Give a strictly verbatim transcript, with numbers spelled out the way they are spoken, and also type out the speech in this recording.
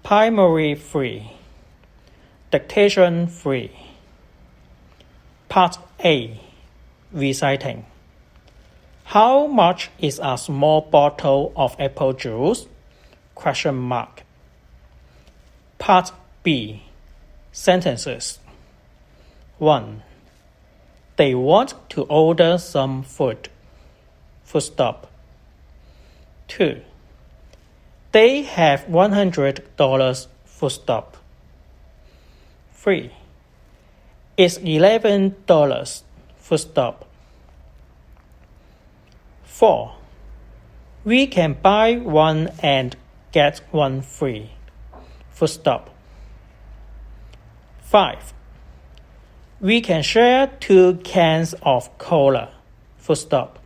Primary free. Dictation free. Part A. Reciting. How much is a small bottle of apple juice? Question mark. Part B. Sentences. one. They want to order some food. Full stop. two. They have one hundred dollars. Full stop. three. It's eleven dollars. Full stop. four. We can buy one and get one free. Full stop. five. We can share two cans of cola. Full stop.